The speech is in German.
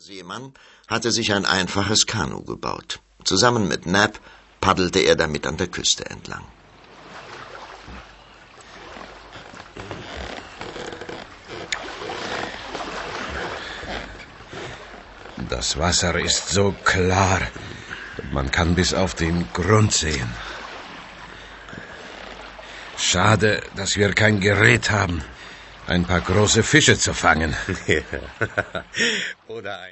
Seemann hatte sich ein einfaches Kanu gebaut. Zusammen mit Nab paddelte er damit an der Küste entlang. Das Wasser ist so klar, man kann bis auf den Grund sehen. Schade, dass wir kein Gerät haben, ein paar große Fische zu fangen. Oder ein